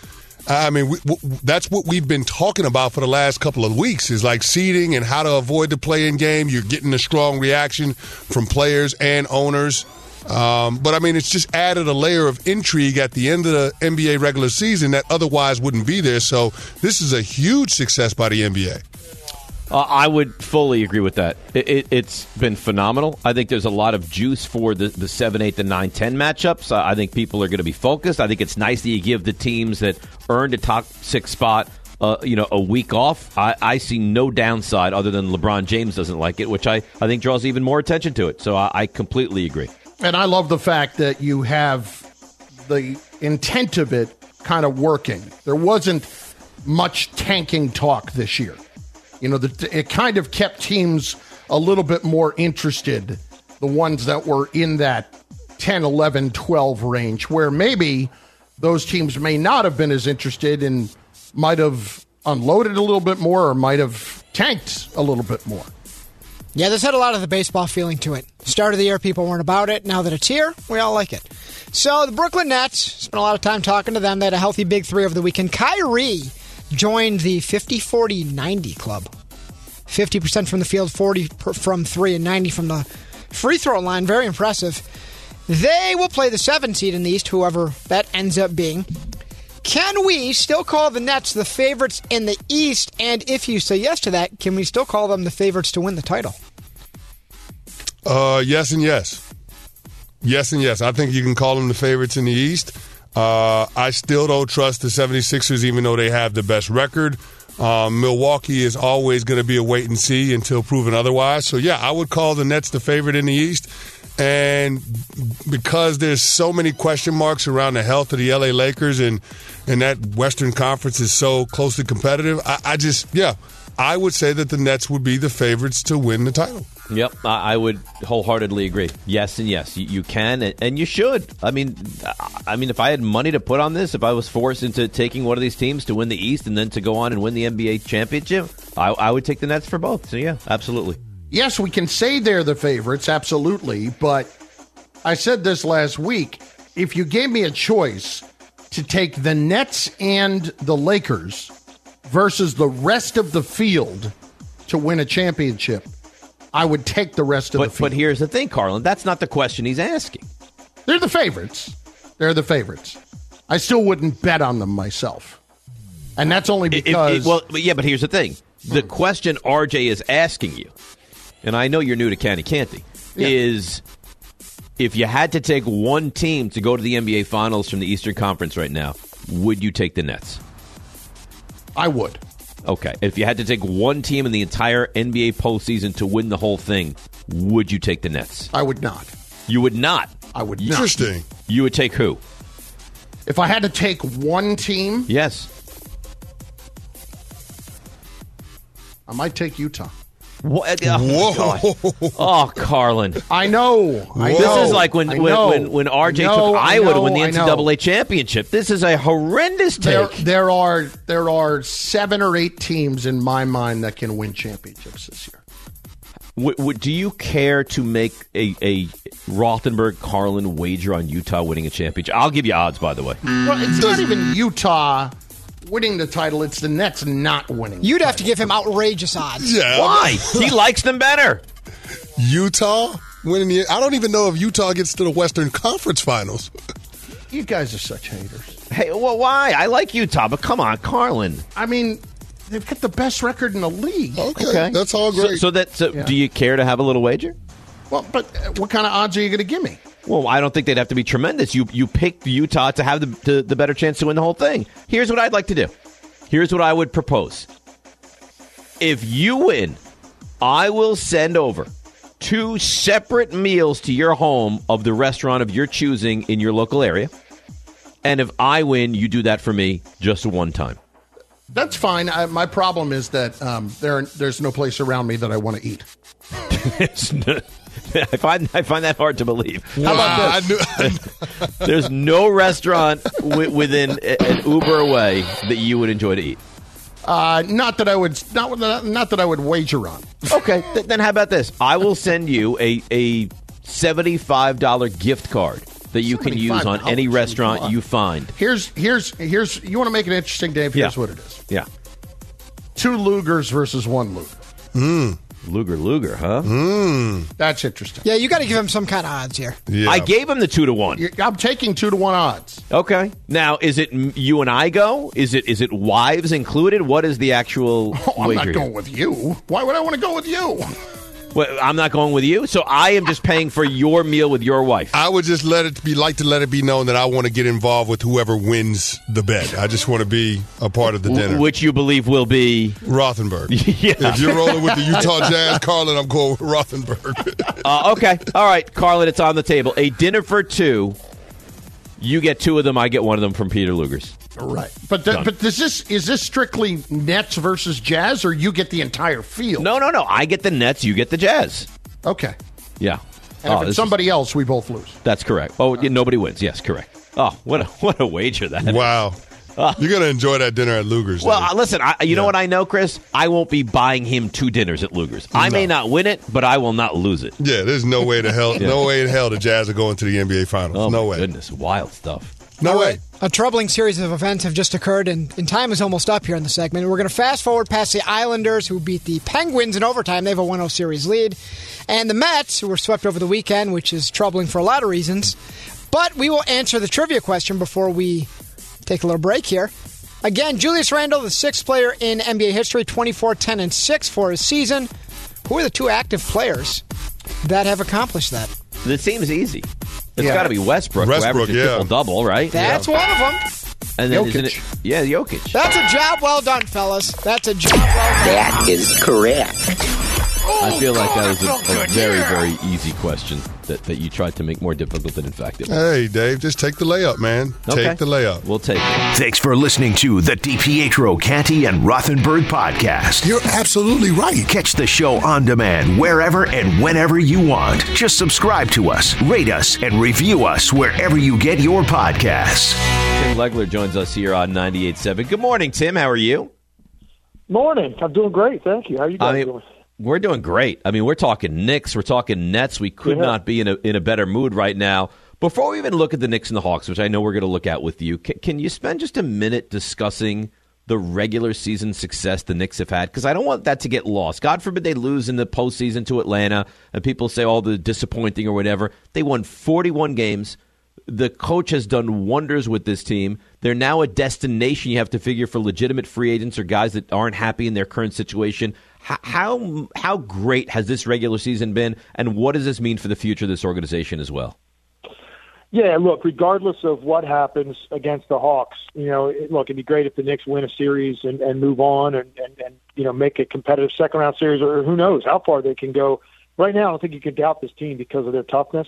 what we've been talking about for the last couple of weeks is like seeding and how to avoid the play-in game. You're getting a strong reaction from players and owners. But it's just added a layer of intrigue at the end of the NBA regular season that otherwise wouldn't be there. So this is a huge success by the NBA. I would fully agree with that. It's been phenomenal. I think there's a lot of juice for the 7, 8, and 9, 10 matchups. I think people are going to be focused. I think it's nice that you give the teams that earned a top 6 spot a week off. I see no downside other than LeBron James doesn't like it, which I think draws even more attention to it. So I completely agree. And I love the fact that you have the intent of it kind of working. There wasn't much tanking talk this year. It kind of kept teams a little bit more interested, the ones that were in that 10, 11, 12 range, where maybe those teams may not have been as interested and might have unloaded a little bit more or might have tanked a little bit more. Yeah, this had a lot of the baseball feeling to it. Start of the year, people weren't about it. Now that it's here, we all like it. So the Brooklyn Nets, spent a lot of time talking to them. They had a healthy big three over the weekend. Kyrie joined the 50-40-90 club. 50% from the field, 40 from 3, and 90 from the free throw line. Very impressive. They will play the 7 seed in the East, whoever that ends up being. Can we still call the Nets the favorites in the East? And if you say yes to that, can we still call them the favorites to win the title? Yes and yes. Yes and yes. I think you can call them the favorites in the East. I still don't trust the 76ers, even though they have the best record. Milwaukee is always going to be a wait and see until proven otherwise. So, yeah, I would call the Nets the favorite in the East. And because there's so many question marks around the health of the LA Lakers and that Western Conference is so closely competitive, I would say that the Nets would be the favorites to win the title. Yep, I would wholeheartedly agree. Yes and yes, you can and you should. I mean, if I had money to put on this, if I was forced into taking one of these teams to win the East and then to go on and win the NBA championship, I would take the Nets for both. So, yeah, absolutely. Yes, we can say they're the favorites, absolutely. But I said this last week. If you gave me a choice to take the Nets and the Lakers versus the rest of the field to win a championship, I would take the rest of the field. But here's the thing, Carlin. That's not the question he's asking. They're the favorites. They're the favorites. I still wouldn't bet on them myself. And that's only because... but here's the thing. The question RJ is asking you, and I know you're new to Candy Canty, is if you had to take one team to go to the NBA Finals from the Eastern Conference right now, would you take the Nets? I would. Okay. If you had to take one team in the entire NBA postseason to win the whole thing, would you take the Nets? I would not. You would not? I would not. Interesting. You would take who? If I had to take one team? Yes. I might take Utah. What? Oh, oh, Carlin. I know. This is like when RJ took Iowa to win the NCAA championship. This is a horrendous take. There are 7 or 8 teams in my mind that can win championships this year. Do you care to make a Rothenberg-Carlin wager on Utah winning a championship? I'll give you odds, by the way. Well, it's not even Utah winning the title. It's the Nets not winning. You'd have to give him outrageous odds. Yeah. Why? He likes them better. Utah winning the... I don't even know if Utah gets to the Western Conference Finals. You guys are such haters. Hey, well, why? I like Utah, but come on, Carlin. I mean, they've got the best record in the league. Okay. That's all great. So do you care to have a little wager? Well, but what kind of odds are you going to give me? Well, I don't think they'd have to be tremendous. You picked Utah to have the better chance to win the whole thing. Here's what I'd like to do. Here's what I would propose. If you win, I will send over 2 separate meals to your home of the restaurant of your choosing in your local area. And if I win, you do that for me just one time. That's fine. My problem is that there's no place around me that I want to eat. I find that hard to believe. How Wow, about this? There's no restaurant within an Uber away that you would enjoy to eat. Not that I would wager on. Okay, then how about this? I will send you a $75 gift card that you can use on any restaurant you find. Here's you want to make it interesting, Dave? Here's what it is. Yeah. 2 Lugers versus 1 Luger. Luger, huh? That's interesting. Yeah, you got to give him some kind of odds here. Yeah. I gave him the 2-1. I'm taking 2-1 odds. Okay. Now, is it you and I go? Is it wives included? What is the actual I'm wager not going with you. Why would I want to go with you? Well, I'm not going with you, so I am just paying for your meal with your wife. I would just let it be known that I want to get involved with whoever wins the bet. I just want to be a part of the dinner. Which you believe will be Rothenberg. Yeah. If you're rolling with the Utah Jazz, Carlin, I'm going with Rothenberg. Okay. All right, Carlin, it's on the table. A dinner for 2. You get 2 of them. I get 1 of them from Peter Luger's. Right. But is this strictly Nets versus Jazz, or you get the entire field? No. I get the Nets. You get the Jazz. Okay. Yeah. And if it's somebody else, we both lose. That's correct. Oh, nobody wins. Yes, correct. Oh, what a wager that is. Wow. You're going to enjoy that dinner at Luger's. Well, listen, you know what I know, Chris? I won't be buying him 2 dinners at Luger's. I may not win it, but I will not lose it. Yeah, there's no way to hell. No way in hell the Jazz are going to the NBA Finals. Oh, no my way. Goodness, wild stuff. No way. A troubling series of events have just occurred, and time is almost up here in the segment. We're going to fast forward past the Islanders, who beat the Penguins in overtime. They have a 1-0 series lead. And the Mets, who were swept over the weekend, which is troubling for a lot of reasons. But we will answer the trivia question before we take a little break here. Again, Julius Randle, the 6th player in NBA history, 24, 10, and 6 for his season. Who are the 2 active players that have accomplished that? It seems easy. It's got to be Westbrook, who averages a triple-double, right? That's one of them. And then Jokic. Jokic. That's a job well done, fellas. That's a job well done. That is correct. I feel like that was a very, very easy question that you tried to make more difficult than in fact it was. Hey, Dave, just take the layup, man. Okay. Take the layup. We'll take it. Thanks for listening to the DiPietro, Canty, and Rothenberg podcast. You're absolutely right. Catch the show on demand wherever and whenever you want. Just subscribe to us, rate us, and review us wherever you get your podcasts. Tim Legler joins us here on 98.7. Good morning, Tim. How are you? Morning. I'm doing great. Thank you. How are you guys doing? We're doing great. I mean, we're talking Knicks. We're talking Nets. We could not be in a better mood right now. Before we even look at the Knicks and the Hawks, which I know we're going to look at with you, can you spend just a minute discussing the regular season success the Knicks have had? Because I don't want that to get lost. God forbid they lose in the postseason to Atlanta, and people say, oh, the disappointing or whatever. They won 41 games. The coach has done wonders with this team. They're now a destination you have to figure for legitimate free agents or guys that aren't happy in their current situation. How great has this regular season been, and what does this mean for the future of this organization as well? Yeah, look, regardless of what happens against the Hawks, it'd be great if the Knicks win a series and move on and make a competitive second-round series, or who knows how far they can go. Right now, I don't think you can doubt this team because of their toughness.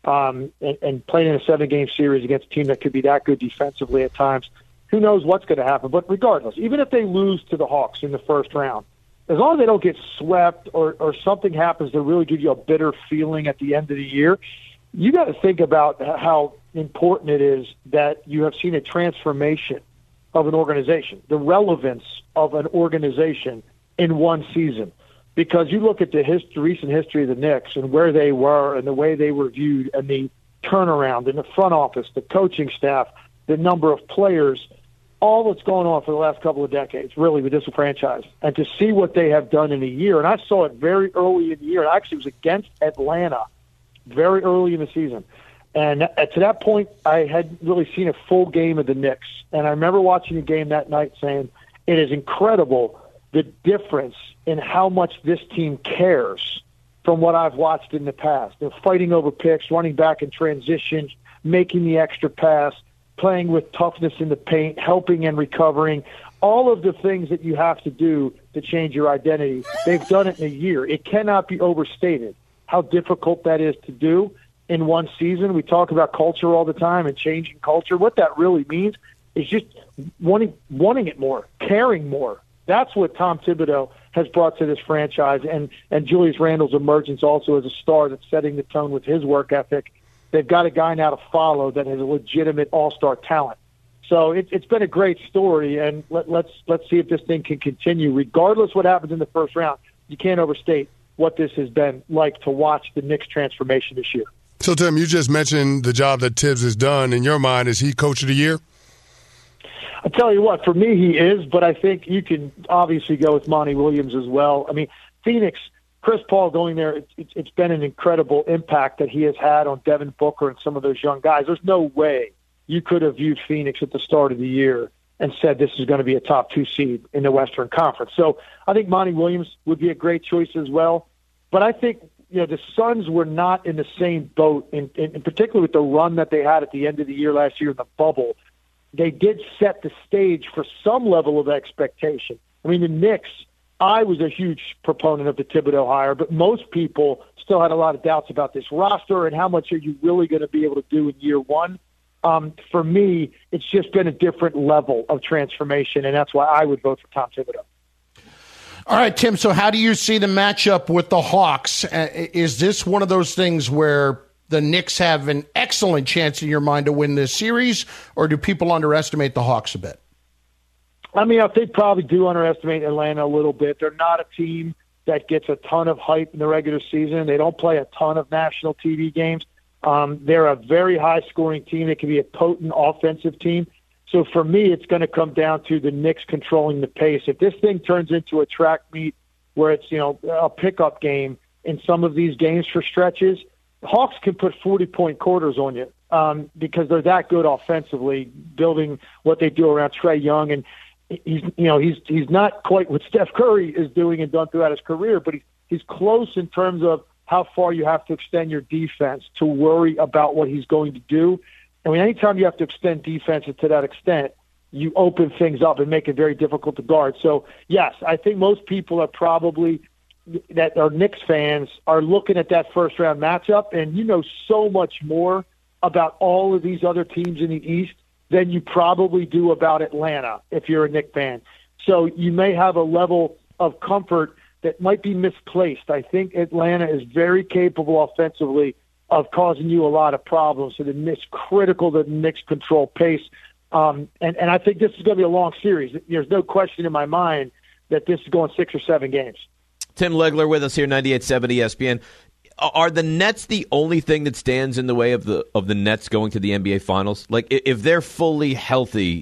And playing in a 7-game series against a team that could be that good defensively at times, who knows what's going to happen. But regardless, even if they lose to the Hawks in the first round, as long as they don't get swept or something happens to really give you a bitter feeling at the end of the year, you got to think about how important it is that you have seen a transformation of an organization, the relevance of an organization in one season. Because you look at the recent history of the Knicks and where they were and the way they were viewed and the turnaround in the front office, the coaching staff, the number of players, all that's going on for the last couple of decades, really, with this franchise. And to see what they have done in a year, and I saw it very early in the year. It actually was against Atlanta very early in the season. And to that point, I hadn't really seen a full game of the Knicks. And I remember watching the game that night saying, it is incredible the difference in how much this team cares from what I've watched in the past. They're fighting over picks, running back in transition, making the extra pass, playing with toughness in the paint, helping and recovering, all of the things that you have to do to change your identity. They've done it in a year. It cannot be overstated how difficult that is to do. in one season. We talk about culture all the time and changing culture. What that really means is just wanting it more, caring more. That's what Tom Thibodeau has brought to this franchise, and Julius Randle's emergence also as a star that's setting the tone with his work ethic. They've got a guy now to follow that has a legitimate all-star talent. So it's been a great story, and let's see if this thing can continue. Regardless what happens in the first round, you can't overstate what this has been like to watch the Knicks transformation this year. So, Tim, you just mentioned the job that Tibbs has done. In your mind, is he Coach of the Year? I'll tell you what, for me he is, but I think you can obviously go with Monty Williams as well. I mean, Phoenix, Chris Paul going there, it's been an incredible impact that he has had on Devin Booker and some of those young guys. There's no way you could have viewed Phoenix at the start of the year and said this is going to be a top 2 seed in the Western Conference. So I think Monty Williams would be a great choice as well. But I think, the Suns were not in the same boat, in particular with the run that they had at the end of the year last year in the bubble. They did set the stage for some level of expectation. I mean, the Knicks, I was a huge proponent of the Thibodeau hire, but most people still had a lot of doubts about this roster and how much are you really going to be able to do in year one. For me, it's just been a different level of transformation, and that's why I would vote for Tom Thibodeau. All right, Tim, so how do you see the matchup with the Hawks? Is this one of those things where the Knicks have an excellent chance in your mind to win this series, or do people underestimate the Hawks a bit? I mean, they probably do underestimate Atlanta a little bit. They're not a team that gets a ton of hype in the regular season. They don't play a ton of national TV games. They're a very high-scoring team. They can be a potent offensive team. So for me, it's going to come down to the Knicks controlling the pace. If this thing turns into a track meet where it's, a pickup game in some of these games for stretches, the Hawks can put 40-point quarters on you because they're that good offensively, building what they do around Trae Young. And he's not quite what Steph Curry is doing and done throughout his career, but he's close in terms of how far you have to extend your defense to worry about what he's going to do. I mean, anytime you have to extend defenses to that extent, you open things up and make it very difficult to guard. So, yes, I think most people are probably that are Knicks fans are looking at that first-round matchup, and you know so much more about all of these other teams in the East than you probably do about Atlanta if you're a Knicks fan. So you may have a level of comfort that might be misplaced. I think Atlanta is very capable offensively of causing you a lot of problems. So it's critical that the Knicks control pace. And I think this is going to be a long series. There's no question in my mind that this is going 6 or 7 games. Tim Legler with us here, 98.7 ESPN. Are the Nets the only thing that stands in the way of the Nets going to the NBA Finals? Like, if they're fully healthy,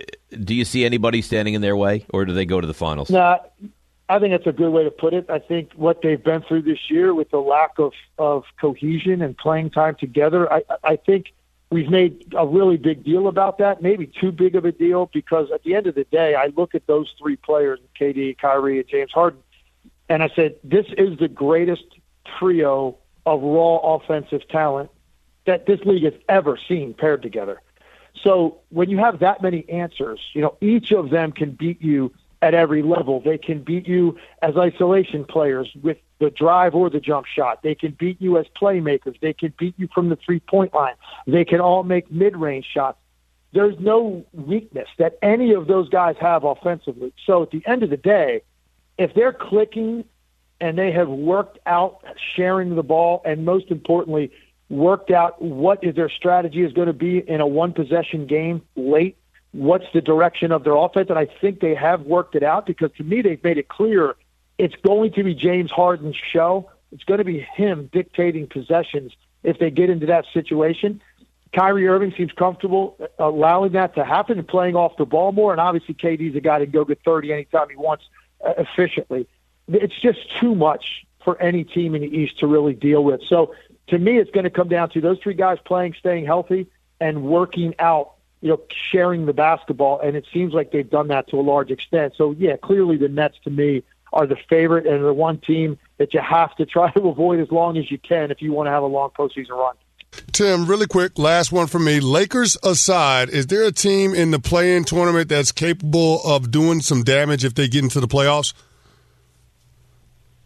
do you see anybody standing in their way, or do they go to the Finals? No, I think that's a good way to put it. I think what they've been through this year with the lack of cohesion and playing time together, I think we've made a really big deal about that, maybe too big of a deal, because at the end of the day, I look at those 3 players, KD, Kyrie, and James Harden, and I said, this is the greatest trio of raw offensive talent that this league has ever seen paired together. So when you have that many answers, each of them can beat you at every level. They can beat you as isolation players with the drive or the jump shot. They can beat you as playmakers. They can beat you from the 3-point line. They can all make mid-range shots. There's no weakness that any of those guys have offensively. So at the end of the day, if they're clicking and they have worked out sharing the ball and, most importantly, worked out what their strategy is going to be in a one-possession game late, what's the direction of their offense, and I think they have worked it out because, to me, they've made it clear it's going to be James Harden's show. It's going to be him dictating possessions if they get into that situation. Kyrie Irving seems comfortable allowing that to happen and playing off the ball more, and obviously KD's a guy that can go get 30 anytime he wants efficiently. It's just too much for any team in the East to really deal with. So, to me, it's going to come down to those 3 guys playing, staying healthy, and working out, sharing the basketball, and it seems like they've done that to a large extent. So, yeah, clearly the Nets, to me, are the favorite and the one team that you have to try to avoid as long as you can if you want to have a long postseason run. Tim, really quick, last one for me. Lakers aside, is there a team in the play-in tournament that's capable of doing some damage if they get into the playoffs?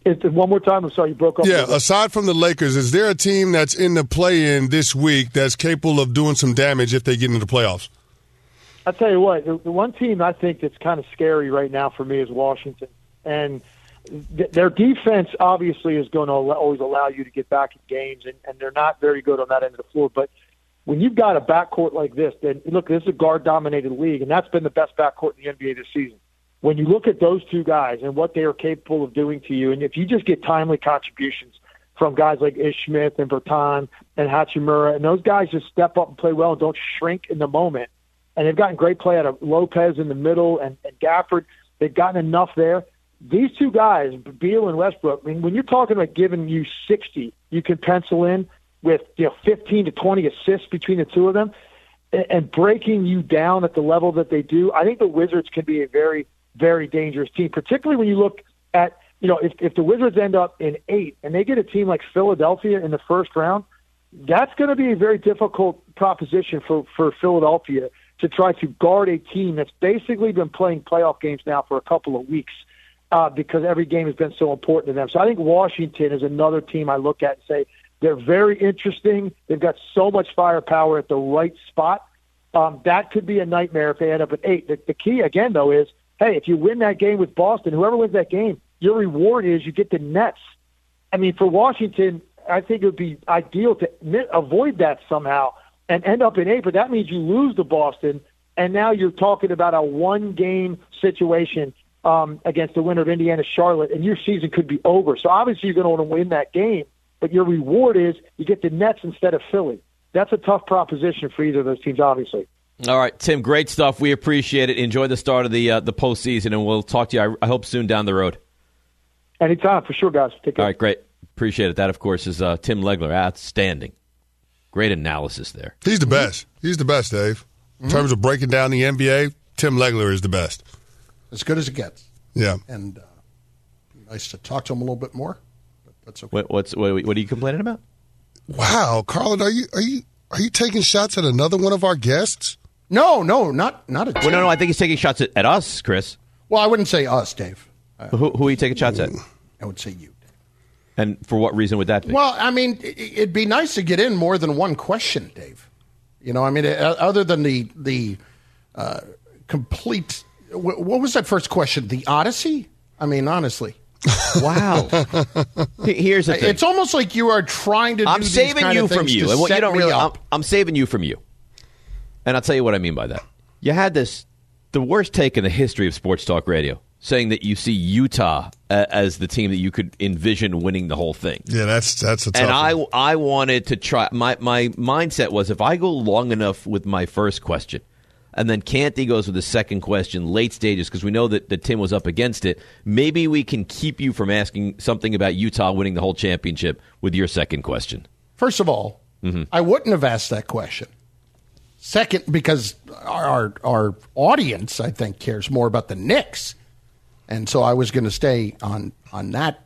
One more time. I'm sorry, you broke up. Yeah, aside from the Lakers, is there a team that's in the play-in this week that's capable of doing some damage if they get into the playoffs? I'll tell you what, the one team I think that's kind of scary right now for me is Washington. And their defense obviously is going to always allow you to get back in games, and they're not very good on that end of the floor. But when you've got a backcourt like this, then look, this is a guard-dominated league, and that's been the best backcourt in the NBA this season. When you look at those two guys and what they are capable of doing to you, and if you just get timely contributions from guys like Ish Smith and Bertan and Hachimura, and those guys just step up and play well and don't shrink in the moment, and they've gotten great play out of Lopez in the middle and Gafford, they've gotten enough there. These two guys, Beal and Westbrook, I mean, when you're talking about giving you 60, you can pencil in with 15 to 20 assists between the two of them and breaking you down at the level that they do. I think the Wizards can be a very, very dangerous team, particularly when you look at, if the Wizards end up in 8 and they get a team like Philadelphia in the first round, that's going to be a very difficult proposition for Philadelphia to try to guard a team that's basically been playing playoff games now for a couple of weeks because every game has been so important to them. So I think Washington is another team I look at and say they're very interesting. They've got so much firepower at the right spot. That could be a nightmare if they end up at 8. The key, again, though, is, hey, if you win that game with Boston, whoever wins that game, your reward is you get the Nets. I mean, for Washington, I think it would be ideal to avoid that somehow and end up in 8, but that means you lose to Boston, and now you're talking about a one-game situation against the winner of Indiana-Charlotte, and your season could be over. So obviously you're going to want to win that game, but your reward is you get the Nets instead of Philly. That's a tough proposition for either of those teams, obviously. All right, Tim, great stuff. We appreciate it. Enjoy the start of the postseason, and we'll talk to you, I hope, soon down the road. Anytime, for sure, guys. Take care. All right, great. Appreciate it. That, of course, is Tim Legler. Outstanding. Great analysis there. He's the best. He's the best, Dave. In terms of breaking down the NBA, Tim Legler is the best. As good as it gets. Yeah. And nice to talk to him a little bit more. But that's okay. What are you complaining about? Wow, Carlin, are you taking shots at another one of our guests? No, not at Well, no, I think he's taking shots at us, Chris. Well, I wouldn't say us, Dave. Who are you taking shots at? I would say you. And for what reason would that be? Well, I mean, it'd be nice to get in more than one question, Dave. I mean, other than the complete. What was that first question? The Odyssey? I mean, honestly. Wow. Here's the thing. It's almost like you are trying to. I'm do saving these kind you of from things you, to and what you set don't me really. up. I'm saving you from you, and I'll tell you what I mean by that. You had the worst take in the history of sports talk radio, saying that you see Utah as the team that you could envision winning the whole thing. Yeah, that's a tough and one. I wanted to try. My mindset was if I go long enough with my first question, and then Canty goes with the second question, late stages, because we know that Tim was up against it, maybe we can keep you from asking something about Utah winning the whole championship with your second question. First of all, I wouldn't have asked that question. Second, because our audience, I think, cares more about the Knicks. And so I was going to stay on that.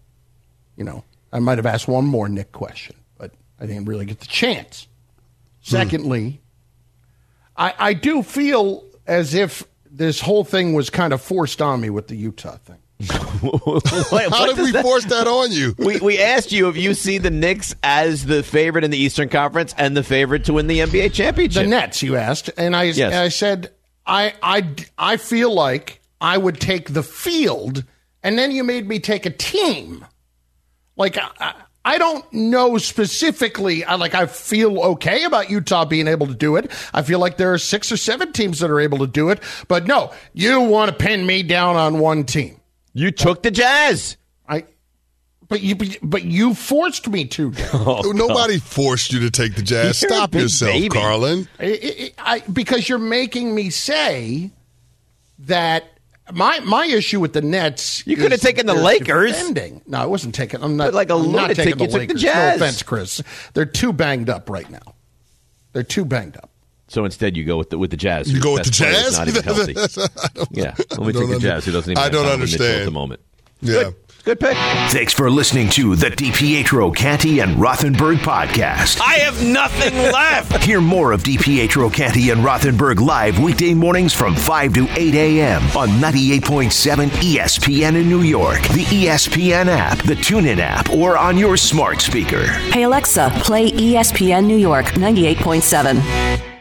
I might have asked one more Nick question, but I didn't really get the chance. Secondly, I do feel as if this whole thing was kind of forced on me with the Utah thing. How did we force that on you? We asked you if you see the Knicks as the favorite in the Eastern Conference and the favorite to win the NBA championship. The Nets, you asked, and I said I feel like I would take the field, and then you made me take a team. Like I don't know specifically. I feel okay about Utah being able to do it. I feel like there are 6 or 7 teams that are able to do it. But no, you want to pin me down on one team. You took the Jazz. But you forced me to. Nobody forced you to take the Jazz. Stop yourself, baby. Carlin. Because you're making me say that my issue with the Nets. You could have taken the Lakers. Defending. No, I wasn't taking. I'm not. Like a not taking lunatic, the you took the Lakers. Jazz. No offense, Chris. They're too banged up right now. They're too banged up. So instead, you go with the Jazz. You go with the Jazz? Not even healthy. Yeah, let me take the Jazz. Who doesn't even? I don't have understand at the moment. Yeah, Good pick. Thanks for listening to the DiPietro, Canty, and Rothenberg podcast. I have nothing left. Hear more of DiPietro, Canty, and Rothenberg live weekday mornings from 5 to 8 a.m. on 98.7 ESPN in New York, the ESPN app, the TuneIn app, or on your smart speaker. Hey Alexa, play ESPN New York 98.7.